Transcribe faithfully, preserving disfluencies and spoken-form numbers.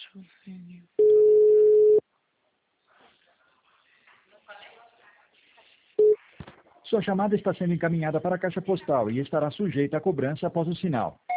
Chovendo. Sua chamada está sendo encaminhada para a caixa postal e estará sujeita a cobrança após o sinal.